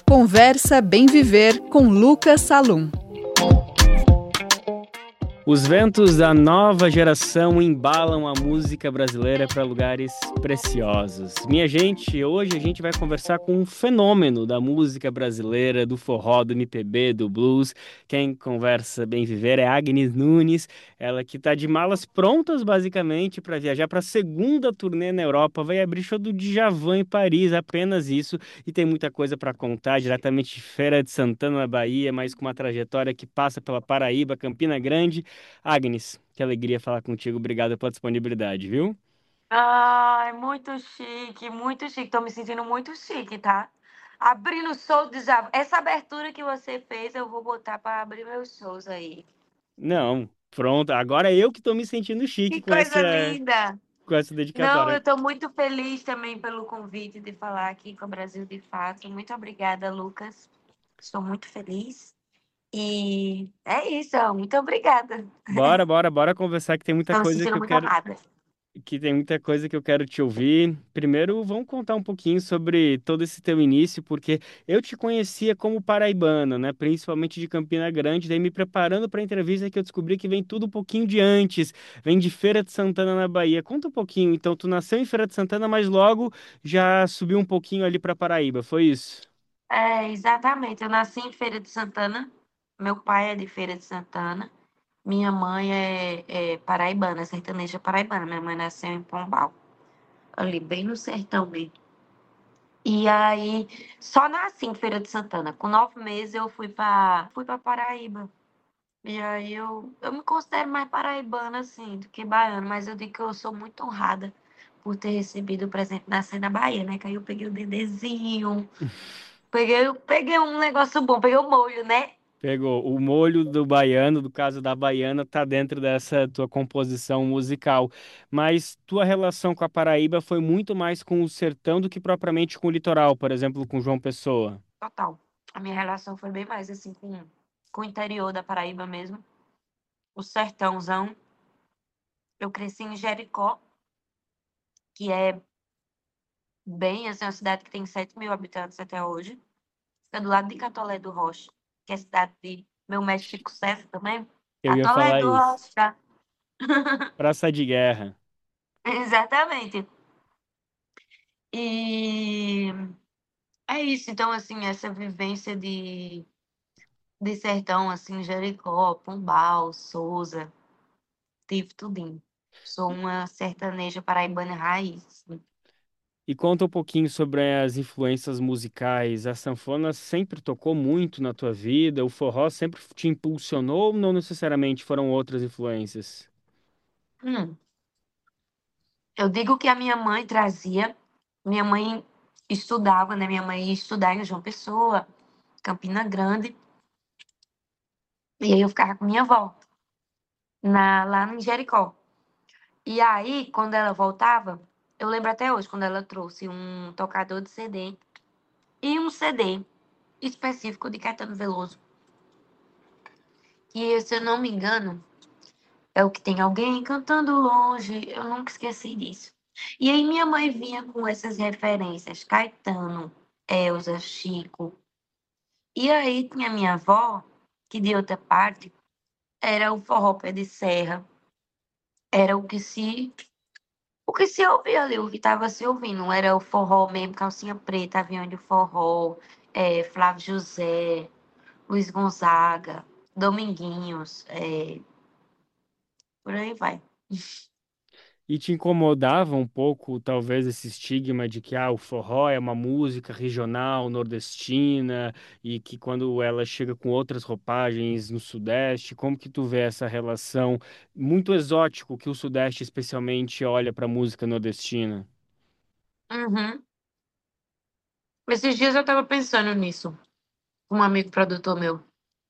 Conversa Bem Viver com Lucas Salum. Os ventos da nova geração embalam a música brasileira para lugares preciosos. Minha gente, hoje a gente vai conversar com um fenômeno da música brasileira, do forró, do MPB, do blues. Quem conversa bem viver é Agnes Nunes, ela que está de malas prontas basicamente para viajar para a segunda turnê na Europa. Vai abrir show do Djavan em Paris, apenas isso. E tem muita coisa para contar, diretamente de Feira de Santana, na Bahia, mas com uma trajetória que passa pela Paraíba, Campina Grande. Agnes, que alegria falar contigo. Obrigado pela disponibilidade, viu? Ai, muito chique, muito chique. Tô me sentindo muito chique, tá? Abrindo show de já. Essa abertura que você fez, eu vou botar pra abrir meus shows aí. Não, pronto. Agora eu que tô me sentindo chique Que coisa linda! com essa Não, dedicatória. eu tô muito feliz também pelo convite de falar aqui com o Brasil de Fato. Muito obrigada, Lucas. Estou muito feliz. E é isso, muito obrigada. Bora conversar que tem muita Estou me coisa que sentindo eu muito quero, honrada. te ouvir. Primeiro, vamos contar um pouquinho sobre todo esse teu início, porque eu te conhecia como paraibano, né? Principalmente de Campina Grande, daí me preparando para a entrevista que eu descobri que vem tudo um pouquinho de antes, vem de Feira de Santana na Bahia. Conta um pouquinho, então tu nasceu em Feira de Santana, mas logo já subiu um pouquinho ali para Paraíba, foi isso? É, exatamente. Eu nasci em Feira de Santana. Meu pai é de Feira de Santana. Minha mãe é paraibana, sertaneja paraibana. Minha mãe nasceu em Pombal, ali bem no sertão mesmo. E aí, só nasci em Feira de Santana. Com 9 meses eu fui pra Paraíba. E aí eu me considero mais paraibana, assim, do que baiana. Mas eu digo que eu sou muito honrada por ter recebido o presente de nascer na Bahia, né? Que aí eu peguei o dedezinho, peguei um negócio bom, peguei o molho, né? Pegou. O molho do baiano, do caso da baiana, tá dentro dessa tua composição musical. Mas tua relação com a Paraíba foi muito mais com o sertão do que propriamente com o litoral, por exemplo, com João Pessoa. Total. A minha relação foi bem mais assim com o interior da Paraíba mesmo. O sertãozão. Eu cresci em Jericó, que é bem, assim, uma cidade que tem 7 mil habitantes até hoje. Fica do lado de Catolé do Rocha, que é cidade de meu mestre Chico César também. Eu ia Catolé falar do isso. Rocha. Praça de Guerra. Exatamente. E é isso. Então, assim, essa vivência de sertão, assim, Jericó, Pombal, Souza, tive tudinho. Sou uma sertaneja paraibana raiz, assim. E conta um pouquinho sobre as influências musicais. A sanfona sempre tocou muito na tua vida? O forró sempre te impulsionou ou não necessariamente foram outras influências? Hum. Eu digo que a minha mãe trazia. Minha mãe estudava, né? Minha mãe ia estudar em João Pessoa, Campina Grande. E aí eu ficava com minha avó, lá em Jericó. E aí, quando ela voltava, eu lembro até hoje, quando ela trouxe um tocador de CD e um CD específico de Caetano Veloso. Que, se eu não me engano, é o que tem alguém cantando longe. Eu nunca esqueci disso. E aí minha mãe vinha com essas referências, Caetano, Elza, Chico. E aí tinha minha avó, que de outra parte era o forró pé de serra, era o que se ouvia ali, o que estava se ouvindo, não era o forró mesmo, calcinha preta, avião de forró, Flávio José, Luiz Gonzaga, Dominguinhos, por aí vai. E te incomodava um pouco, talvez, esse estigma de que o forró é uma música regional, nordestina, e que quando ela chega com outras roupagens no Sudeste, como que tu vê essa relação muito exótico que o Sudeste especialmente olha para a música nordestina? Uhum. Esses dias eu tava pensando nisso, com um amigo produtor meu.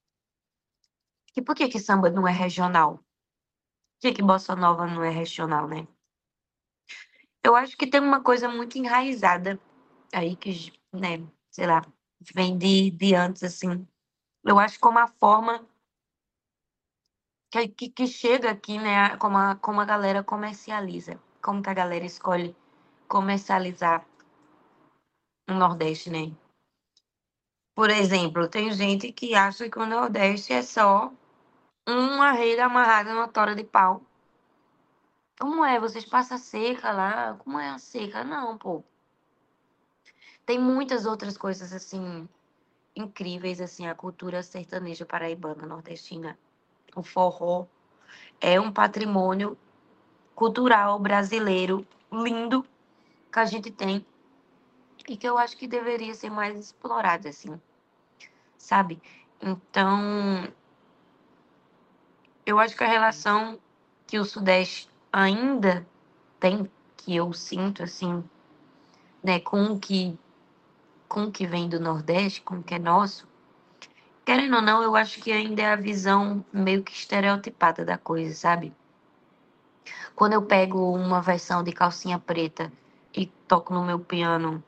E por que que samba não é regional? Por que que bossa nova não é regional, né? Eu acho que tem uma coisa muito enraizada aí que, né, sei lá, vem de antes, assim. Eu acho como a forma que chega aqui, né, como a galera comercializa. Como que a galera escolhe comercializar no Nordeste, né? Por exemplo, tem gente que acha que o Nordeste é só uma rede amarrada numa tora de pau. Como é? Vocês passam seca lá? Como é a seca? Não, pô. Tem muitas outras coisas assim incríveis assim, a cultura sertaneja paraibana nordestina. O forró é um patrimônio cultural brasileiro lindo que a gente tem e que eu acho que deveria ser mais explorado assim, sabe? Então, eu acho que a relação que o Sudeste ainda tem, que eu sinto assim, né, com o que vem do Nordeste, com o que é nosso, querendo ou não, eu acho que ainda é a visão meio que estereotipada da coisa, sabe? Quando eu pego uma versão de Calcinha Preta e toco no meu piano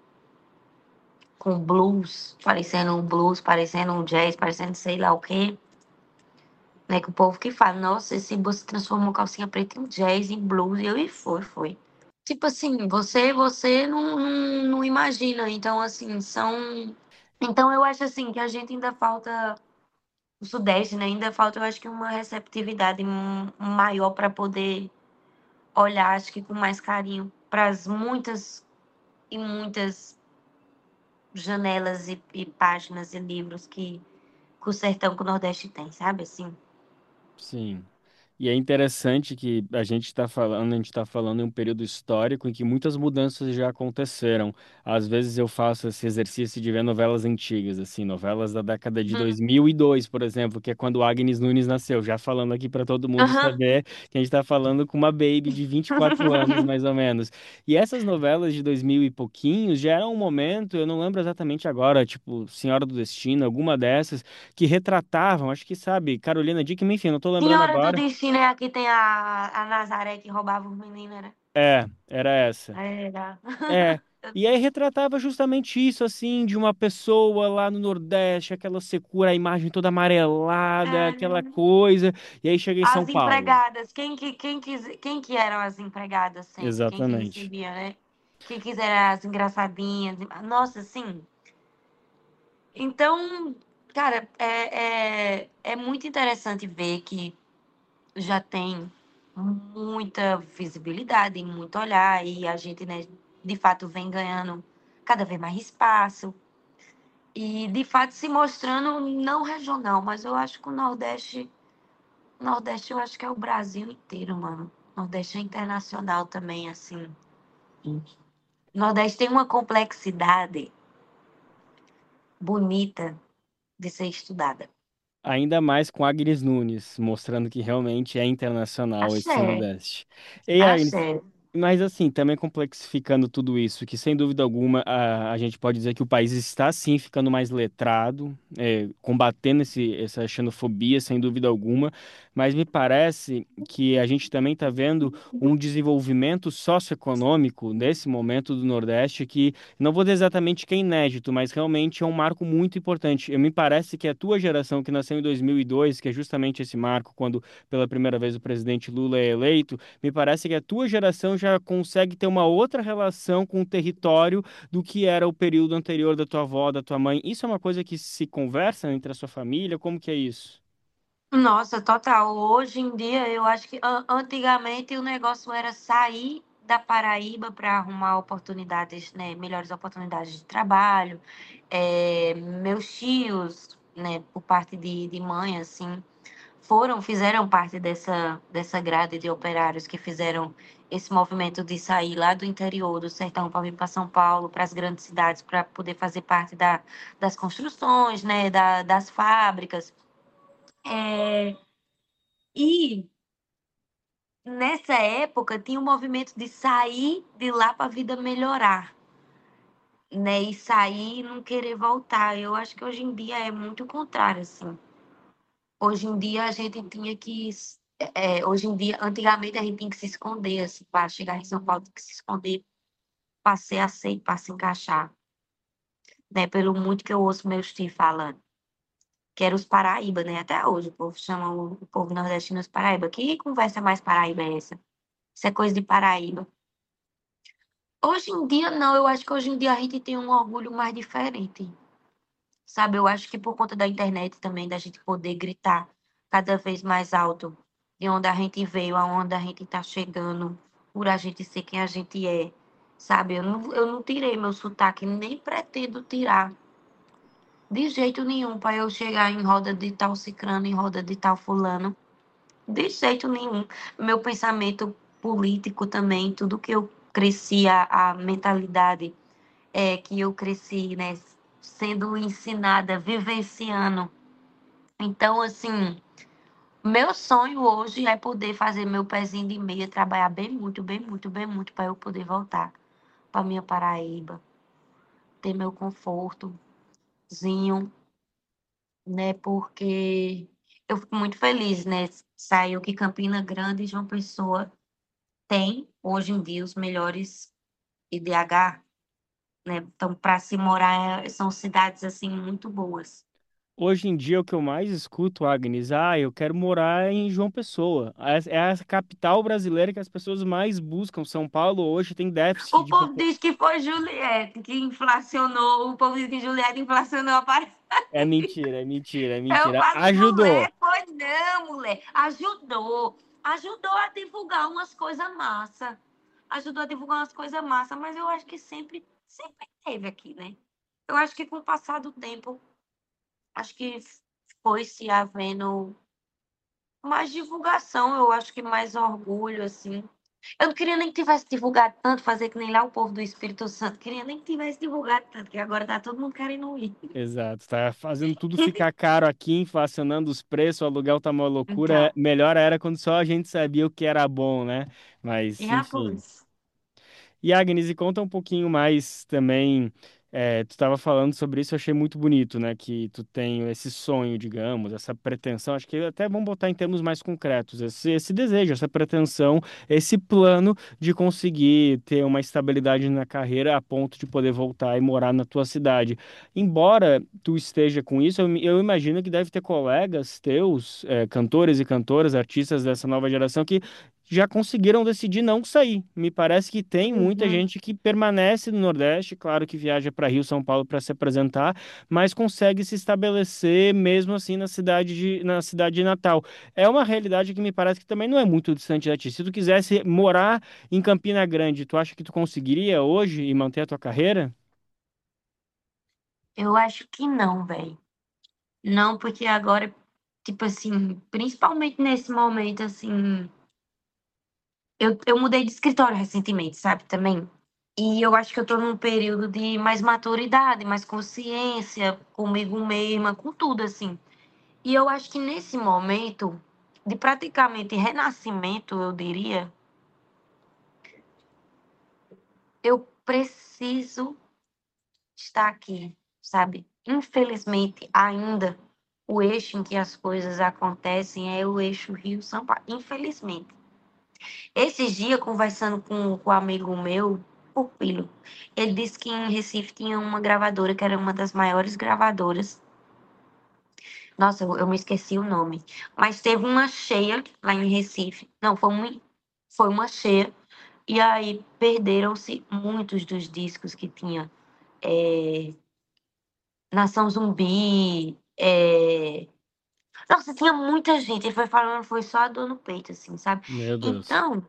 com blues, parecendo um jazz, parecendo sei lá o quê, né? Que o povo que fala, nossa, esse você transformou Calcinha Preta em jazz, em blues, e eu, e foi. Tipo assim, você não imagina, então assim, são... Então eu acho assim, que a gente ainda falta, o Sudeste, né? Ainda falta, eu acho que uma receptividade maior para poder olhar, acho que com mais carinho, para as muitas e muitas janelas e páginas e livros que o sertão, que o Nordeste tem, sabe? Assim. Sim. E é interessante que a gente está falando em um período histórico em que muitas mudanças já aconteceram. Às vezes eu faço esse exercício de ver novelas antigas, assim, novelas da década de Uhum. 2002, por exemplo, que é quando o Agnes Nunes nasceu. Já falando aqui para todo mundo Aham. saber que a gente está falando com uma baby de 24 anos, mais ou menos. E essas novelas de 2000 e pouquinhos já eram um momento, eu não lembro exatamente agora, tipo Senhora do Destino, alguma dessas, que retratavam, acho que sabe, Carolina Dickman, enfim, não tô lembrando Senhora do agora. Destino é aqui tem a Nazaré que roubava os meninos, né? Era essa. Era. É. E aí retratava justamente isso, assim, de uma pessoa lá no Nordeste, aquela secura, a imagem toda amarelada, aquela É. coisa. E aí chega em São As Paulo. empregadas, quem que eram as empregadas sempre? Quem que Exatamente. recebia, né? Quem quiser as engraçadinhas. Nossa, assim. Então, cara, é muito interessante ver que já tem muita visibilidade, muito olhar, e a gente, né, de fato vem ganhando cada vez mais espaço e, de fato, se mostrando não regional, mas eu acho que o Nordeste eu acho que é o Brasil inteiro, mano. O Nordeste é internacional também, assim. O Nordeste tem uma complexidade bonita de ser estudada. Ainda mais com Agnes Nunes, mostrando que realmente é internacional esse Axé, Nordeste. E Agnes, axé. mas assim, também complexificando tudo isso, que sem dúvida alguma a gente pode dizer que o país está sim ficando mais letrado, combatendo essa xenofobia, sem dúvida alguma, mas me parece que a gente também está vendo um desenvolvimento socioeconômico nesse momento do Nordeste que não vou dizer exatamente que é inédito, mas realmente é um marco muito importante. Me parece que a tua geração que nasceu em 2002, que é justamente esse marco, quando pela primeira vez o presidente Lula é eleito, me parece que a tua geração já consegue ter uma outra relação com o território do que era o período anterior da tua avó, da tua mãe. Isso é uma coisa que se conversa entre a sua família? Como que é isso? Nossa, total. Hoje em dia, eu acho que antigamente o negócio era sair da Paraíba para arrumar oportunidades, né, melhores oportunidades de trabalho. Meus tios, né, por parte de mãe, assim, fizeram parte dessa grade de operários que fizeram esse movimento de sair lá do interior do sertão para vir para São Paulo, para as grandes cidades, para poder fazer parte das construções, né, das fábricas. É, e nessa época tinha um movimento de sair de lá para a vida melhorar, né? E sair e não querer voltar. Eu acho que hoje em dia é muito o contrário, assim. Hoje em dia a gente tinha que. Hoje em dia, antigamente a gente tinha que se esconder, assim, para chegar em São Paulo, tinha que se esconder para ser aceito, para se encaixar, né? Pelo muito que eu ouço meus tios falando. Que era os Paraíba, né? Até hoje o povo chama o povo nordestino os Paraíba. Que conversa mais Paraíba é essa? Isso é coisa de Paraíba. Hoje em dia, não. Eu acho que hoje em dia a gente tem um orgulho mais diferente. sabe? Eu acho que por conta da internet também, da gente poder gritar cada vez mais alto de onde a gente veio, aonde a gente tá chegando, por a gente ser quem a gente é, sabe? Eu não tirei meu sotaque, nem pretendo tirar. De jeito nenhum, para eu chegar em roda de tal cicrano, em roda de tal fulano. De jeito nenhum. Meu pensamento político também, tudo que eu cresci, a mentalidade que eu cresci, né, sendo ensinada, vivenciando. Então, assim, meu sonho hoje é poder fazer meu pezinho de meia, trabalhar bem muito, bem muito, bem muito, para eu poder voltar para minha Paraíba, ter meu confortozinho, né? Porque eu fico muito feliz, né? Saiu que Campina Grande e João Pessoa tem, hoje em dia, os melhores IDH, né? Então, para se morar, são cidades, assim, muito boas. Hoje em dia, o que eu mais escuto, Agnes, eu quero morar em João Pessoa. É a capital brasileira que as pessoas mais buscam. São Paulo hoje tem déficit O de povo população. diz que foi Juliette que inflacionou, o povo diz que Juliette inflacionou a Paraíba. É mentira, é mentira, é Eu mentira. falo, Ajudou. mulher, foi não, mulher. Ajudou. Ajudou a divulgar umas coisas massa. Ajudou a divulgar umas coisas massa, mas eu acho que sempre teve aqui, né? Eu acho que com o passar do tempo, acho que foi se havendo mais divulgação, eu acho que mais orgulho, assim. Eu não queria nem que tivesse divulgado tanto, fazer que nem lá o povo do Espírito Santo. Queria nem que tivesse divulgado tanto, que agora tá todo mundo querendo ir. Exato, tá fazendo tudo ficar caro aqui, inflacionando os preços, o aluguel tá uma loucura. Então, Melhor era quando só a gente sabia o que era bom, né? e Mas, a enfim. pois. E Agnes, e conta um pouquinho mais também. Tu estava falando sobre isso, eu achei muito bonito, né? Que tu tem esse sonho, digamos, essa pretensão. Acho que até vamos botar em termos mais concretos, esse desejo, essa pretensão, esse plano de conseguir ter uma estabilidade na carreira a ponto de poder voltar e morar na tua cidade. Embora tu esteja com isso, eu imagino que deve ter colegas teus, cantores e cantoras, artistas dessa nova geração que já conseguiram decidir não sair. Me parece que tem muita Uhum. gente que permanece no Nordeste, claro que viaja para Rio, São Paulo para se apresentar, mas consegue se estabelecer mesmo assim na cidade de Natal. É uma realidade que me parece que também não é muito distante da ti. Se tu quisesse morar em Campina Grande, tu acha que tu conseguiria hoje e manter a tua carreira? Eu acho que não, velho. Não, porque agora, tipo assim, principalmente nesse momento, assim, eu mudei de escritório recentemente, sabe, também. E eu acho que eu tô num período de mais maturidade, mais consciência comigo mesma, com tudo, assim. E eu acho que nesse momento de praticamente renascimento, eu diria, eu preciso estar aqui, sabe? Infelizmente, ainda o eixo em que as coisas acontecem é o eixo Rio-São Paulo. Infelizmente. Esses dias, conversando com um amigo meu, o Pilo, ele disse que em Recife tinha uma gravadora que era uma das maiores gravadoras. Nossa, eu me esqueci o nome. Mas teve uma cheia lá em Recife. Não, foi uma cheia. E aí perderam-se muitos dos discos que tinha. É, Nação Zumbi. Nossa, tinha muita gente. Ele foi falando, foi só a dor no peito, assim, sabe? Meu Deus. Então,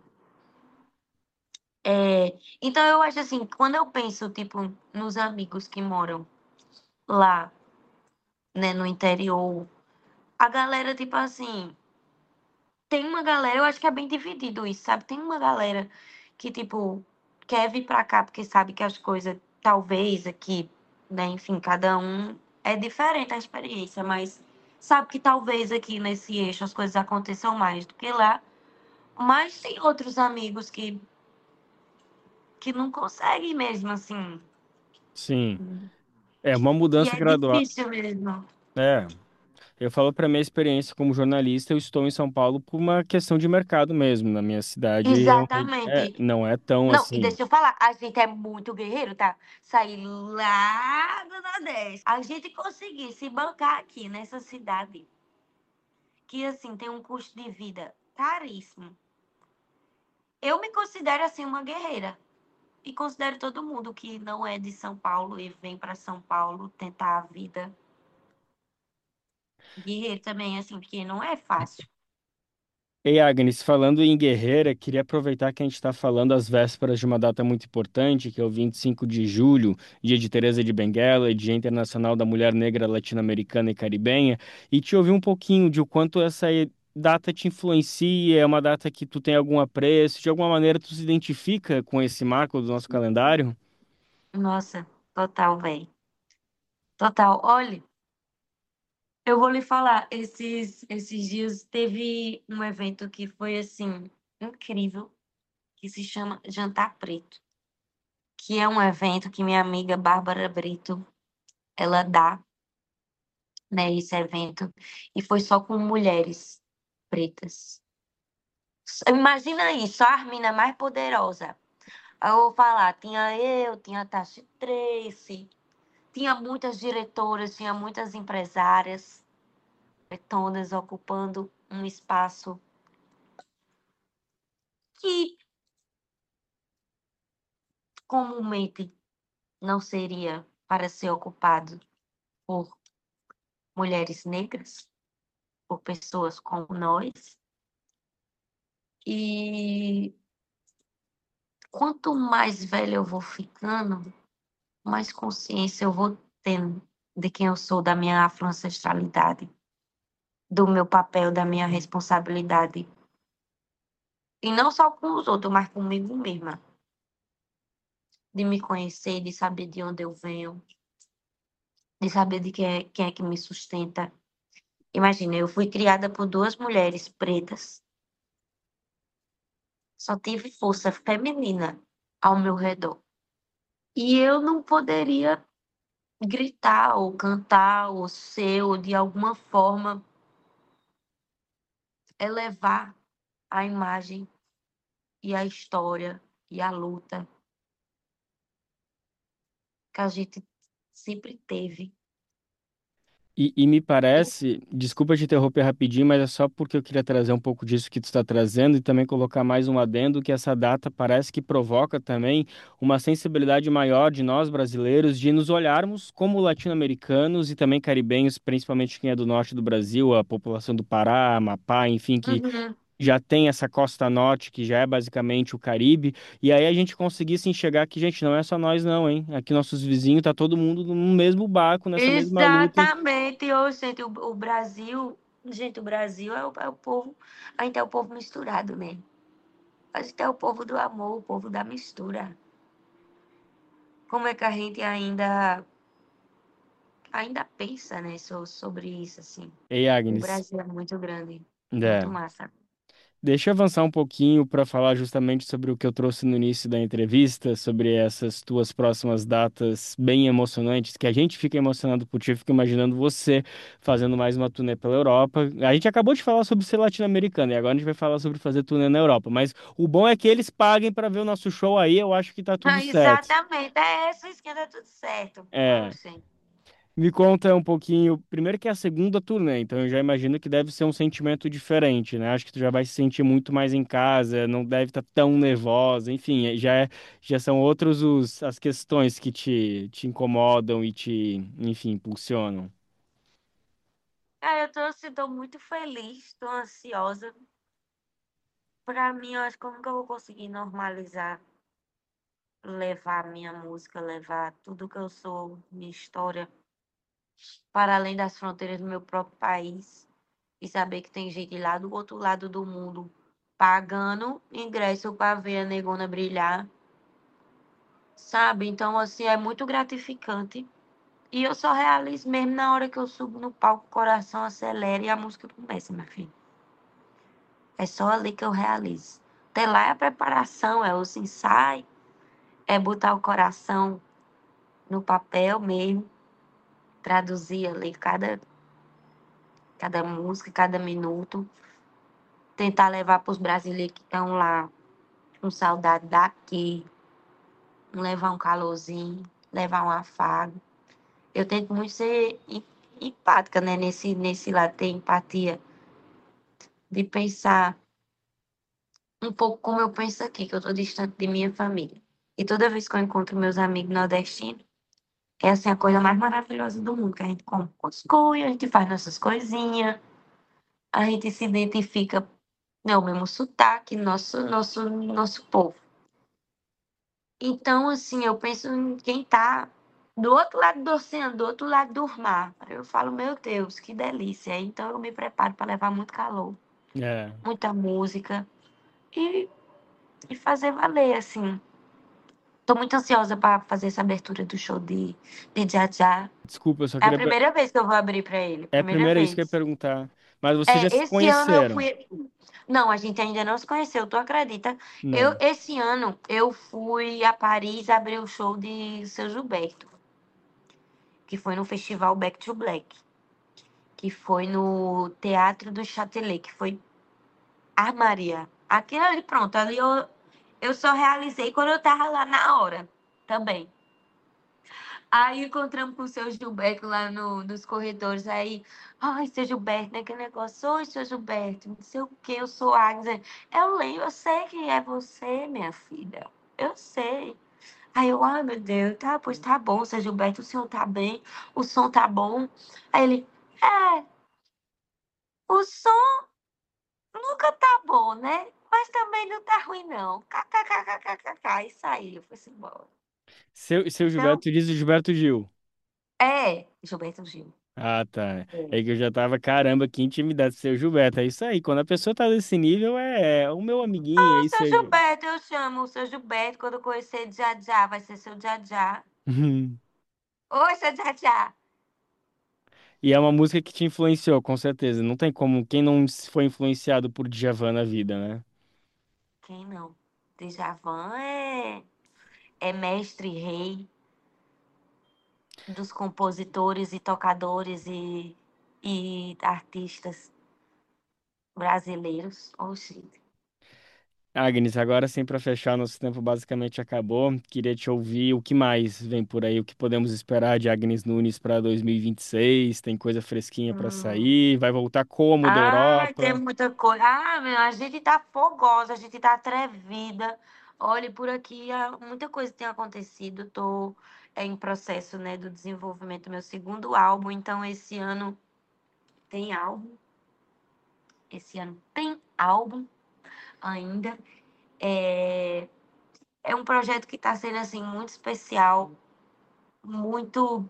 então eu acho assim, quando eu penso, tipo, nos amigos que moram lá, né, no interior, a galera, tipo assim, tem uma galera, eu acho que é bem dividido isso, sabe? Tem uma galera que, tipo, quer vir pra cá porque sabe que as coisas, talvez aqui, né, enfim, cada um é diferente a experiência, mas sabe que talvez aqui nesse eixo as coisas aconteçam mais do que lá. Mas tem outros amigos que não conseguem mesmo, assim. Sim, é uma E mudança é gradual. difícil mesmo. É, eu falo para minha experiência como jornalista, eu estou em São Paulo por uma questão de mercado mesmo. Na minha cidade, realmente, Exatamente. não é tão Não, e assim. deixa eu falar, a gente é muito guerreiro, tá? Sair lá do Nordeste. A gente conseguir se bancar aqui nessa cidade, que assim tem um custo de vida caríssimo. Eu me considero assim uma guerreira. E considero todo mundo que não é de São Paulo e vem para São Paulo tentar a vida. Guerreiro também, assim, porque não é fácil. Ei, Agnes, falando em guerreira, queria aproveitar que a gente está falando às vésperas de uma data muito importante, que é o 25 de julho, dia de Teresa de Benguela, Dia Internacional da Mulher Negra Latino-Americana e Caribenha, e te ouvir um pouquinho de o quanto data te influencia, é uma data que tu tem algum apreço, de alguma maneira tu se identifica com esse marco do nosso calendário? Nossa, total, velho. Total. Olha, eu vou lhe falar, esses dias teve um evento que foi, assim, incrível, que se chama Jantar Preto, que é um evento que minha amiga Bárbara Brito, ela dá, né, esse evento, e foi só com mulheres pretas. Imagina isso, a mina mais poderosa. Aí eu vou falar, tinha eu, tinha a Tasha Tracy, tinha muitas diretoras, tinha muitas empresárias, todas ocupando um espaço que comumente não seria para ser ocupado por mulheres negras, por pessoas como nós. E quanto mais velha eu vou ficando, mais consciência eu vou tendo de quem eu sou, da minha afro-ancestralidade, do meu papel, da minha responsabilidade. E não só com os outros, mas comigo mesma. De me conhecer, de saber de onde eu venho, de saber de quem é que me sustenta. Imagina, eu fui criada por duas mulheres pretas, só tive força feminina ao meu redor. E eu não poderia gritar ou cantar ou ser ou de alguma forma elevar a imagem e a história e a luta que a gente sempre teve. E me parece, desculpa te interromper rapidinho, mas é só porque eu queria trazer um pouco disso que tu está trazendo e também colocar mais um adendo que essa data parece que provoca também uma sensibilidade maior de nós brasileiros de nos olharmos como latino-americanos e também caribenhos, principalmente quem é do norte do Brasil, a população do Pará, Amapá, enfim, que Uhum. já tem essa costa norte, que já é basicamente o Caribe, e aí a gente conseguisse enxergar que, gente, não é só nós não, hein? Aqui nossos vizinhos, tá todo mundo no mesmo barco, nessa mesma luta. Exatamente. Ô, gente, o Brasil, gente, o Brasil é o povo, a gente é o povo misturado, né? A gente é o povo do amor, o povo da mistura. Como é que a gente ainda pensa, né, sobre isso, assim? Ei, O Agnes. Brasil é muito grande, muito É. massa. Deixa eu avançar um pouquinho para falar justamente sobre o que eu trouxe no início da entrevista, sobre essas tuas próximas datas bem emocionantes, que a gente fica emocionado por ti, fica imaginando você fazendo mais uma turnê pela Europa. A gente acabou de falar sobre ser latino-americano e agora a gente vai falar sobre fazer turnê na Europa, mas o bom é que eles paguem para ver o nosso show aí, eu acho que tá tudo Ah, certo. exatamente. É essa esquerda, tudo certo. É. Oxê. Me conta um pouquinho, primeiro que é a segunda turnê, então eu já imagino que deve ser um sentimento diferente, né? Acho que tu já vai se sentir muito mais em casa, não deve estar tão nervosa, enfim, já são as questões que te incomodam e te, enfim, impulsionam. Ah, eu tô, assim, tô muito feliz, tô ansiosa. Pra mim, eu acho que como que eu vou conseguir normalizar, levar minha música, levar tudo que eu sou, minha história, para além das fronteiras do meu próprio país. E saber que tem gente lá do outro lado do mundo pagando ingresso para ver a negona brilhar, sabe? Então, assim, é muito gratificante. E eu só realizo mesmo na hora que eu subo no palco, o coração acelera e a música começa, minha filha. É só ali que eu realizo. Até lá é a preparação, é os ensaios, é botar o coração no papel mesmo, traduzir ali cada música, cada minuto, tentar levar para os brasileiros que estão lá com saudade daqui, levar um calorzinho, levar um afago. Eu tento muito ser empática, né? Nesse lado, ter empatia, de pensar um pouco como eu penso aqui, que eu tô distante de minha família. E toda vez que eu encontro meus amigos nordestinos, É assim a coisa mais maravilhosa do mundo, que a gente come cuscuz, a gente faz nossas coisinhas, a gente se identifica, né, o mesmo sotaque, nosso povo. Então, assim, eu penso em quem tá do outro lado do oceano, do outro lado do mar. Eu falo, meu Deus, que delícia. Então eu me preparo para levar muito calor, É. muita música e, e fazer valer, assim. Tô muito ansiosa para fazer essa abertura do show de Djadja. Desculpa, eu só É a queria. primeira vez que eu vou abrir para ele, É, primeira primeiro é isso que eu ia vez. perguntar. Mas vocês já É, se esse ano eu conheceram? fui. Não, a gente ainda não se conheceu, tu acredita? Não. Esse ano eu fui a Paris abrir o show de Seu Gilberto, que foi no festival Back to Black, que foi no Teatro do Châtelet, que foi a Maria. Aquilo ali, pronto, ali eu só realizei quando eu tava lá na hora também. Aí encontramos com o seu Gilberto lá nos corredores. Aí, ai, seu Gilberto, né? Aquele negócio, oi, seu Gilberto, não sei o que, eu sou Agnes. Eu lembro, eu sei que é você, minha filha. Eu sei. Aí eu, ai, meu Deus, tá, pois tá bom, seu Gilberto, o senhor tá bem, o som tá bom. Aí ele, é, o som nunca tá bom, né? Mas também não tá ruim, não. KKKKKK. E saiu, foi-se embora. Seu Então, Gilberto diz o Gilberto Gil. Gilberto Gil. Ah, tá. É. É que eu já tava, caramba, que intimidade seu Gilberto. É isso aí. Quando a pessoa tá desse nível, é o meu amiguinho aí, Seu seu. Gilberto, eu chamo o seu Gilberto. Quando eu conhecer Djadja, vai ser seu Djadja. Oi, seu Djadja. E é uma música que te influenciou, com certeza. Não tem como quem não foi influenciado por Djavan na vida, né? Quem não? Djavan é mestre rei dos compositores e tocadores e artistas brasileiros. Oxi. Agnes, agora sim, para fechar, nosso tempo basicamente acabou. Queria te ouvir o que mais vem por aí, o que podemos esperar de Agnes Nunes para 2026. Tem coisa fresquinha para Hum. sair? Vai voltar como da Ai, tem Europa? muita coisa. Ah, meu, a gente tá fogosa, a gente tá atrevida. Olha, por aqui muita coisa tem acontecido. Tô em processo, né, do desenvolvimento do meu segundo álbum. Então, esse ano tem álbum. Esse ano tem álbum ainda. É, é um projeto que tá sendo, assim, muito especial. Muito,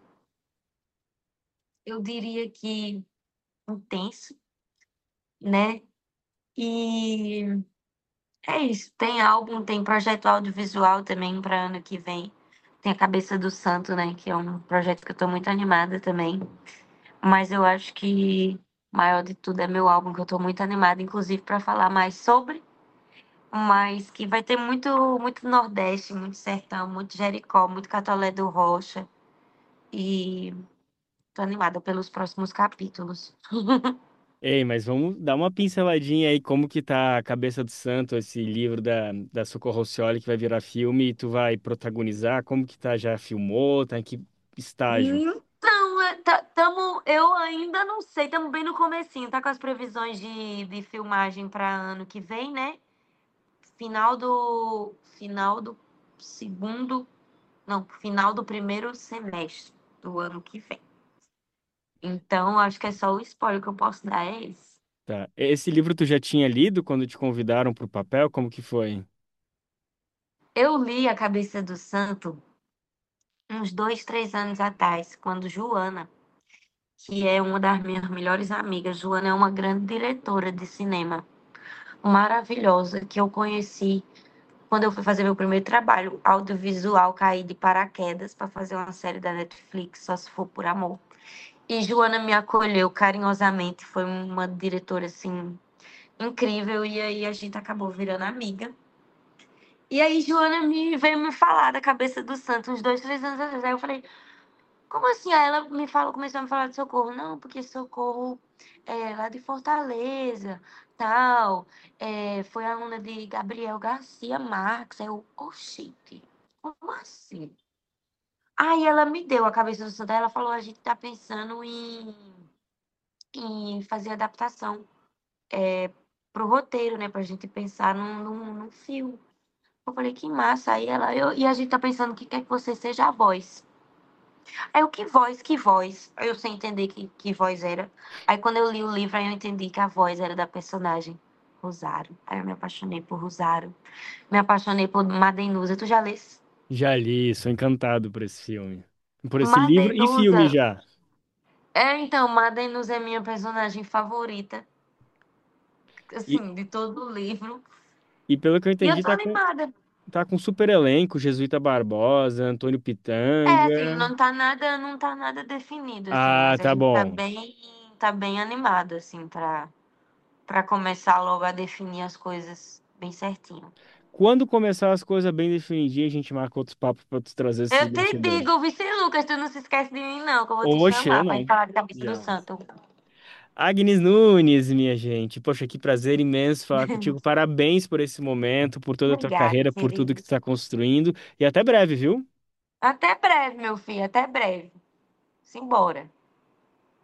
eu diria que intenso, né? E é isso, tem álbum, tem projeto audiovisual também para ano que vem. Tem a Cabeça do Santo, né, que é um projeto que eu tô muito animada também. Mas eu acho que o maior de tudo é meu álbum, que eu tô muito animada, inclusive para falar mais sobre, mas que vai ter muito Nordeste, muito Sertão, muito Jericó, muito Catolé do Rocha. E tô animada pelos próximos capítulos. Ei, mas vamos dar uma pinceladinha aí, como que tá a Cabeça do Santo, esse livro da Socorro Rossioli que vai virar filme e tu vai protagonizar, como que tá, já filmou, tá em que estágio? Então, eu ainda não sei, estamos bem no comecinho, tá com as previsões de filmagem para ano que vem, né? Final do segundo, não, final do primeiro semestre do ano que vem. Então, acho que é só o spoiler que eu posso dar é esse. Tá. Esse livro tu já tinha lido quando te convidaram pro papel? Como que foi? Eu li A Cabeça do Santo uns 2, 3 anos atrás, quando Joana, que é uma das minhas melhores amigas, Joana é uma grande diretora de cinema, maravilhosa, que eu conheci quando eu fui fazer meu primeiro trabalho audiovisual, caí de paraquedas para fazer uma série da Netflix, Só Se For Por Amor. E Joana me acolheu carinhosamente, foi uma diretora assim incrível e aí a gente acabou virando amiga. E aí Joana veio me falar da Cabeça do Santo uns 2, 3 anos atrás. Aí eu falei, como assim? Aí ela começou a me falar de Socorro. Não, porque Socorro é lá de Fortaleza, tal. Foi aluna de Gabriel Garcia Marques. Aí eu, oxente, como assim? Aí ela me deu a Cabeça do Santo. Aí ela falou, a gente tá pensando em fazer adaptação pro roteiro, né? Pra gente pensar num filme. Eu falei, que massa. Aí ela, e a gente tá pensando que quer que você seja a voz. Aí eu, que voz, que voz? Aí eu sem entender que voz era. Aí quando eu li o livro, aí eu entendi que a voz era da personagem Rosário. Aí eu me apaixonei por Rosário. Me apaixonei por Madenusa. Tu já lês? Já li, sou encantado por esse filme. Por esse livro e Madenusa. filme já. É, então, Madenusa é minha personagem favorita, E, assim, de todo o livro. e pelo que eu E eu entendi, tô animada. tá com super elenco, Jesuíta Barbosa, Antônio É, assim, Pitanga. não tá nada definido, assim, Ah, mas a tá gente bom. tá bem animado, assim, pra começar logo a definir as coisas bem certinho. Quando começar as coisas bem definidinhas, a gente marca outros papos pra tu trazer esses Eu te bastidores. digo, Vici Lucas, tu não se esquece de mim, não, que eu vou te Oxe, eu chamar pra gente não. falar de Cabeça do Jamais. Santo. Agnes Nunes, minha gente. Poxa, que prazer imenso falar contigo. Parabéns por esse momento, por toda a tua Obrigada, carreira, por tudo que querido. tu está construindo. E até breve, viu? Até breve, meu filho, até breve. Simbora.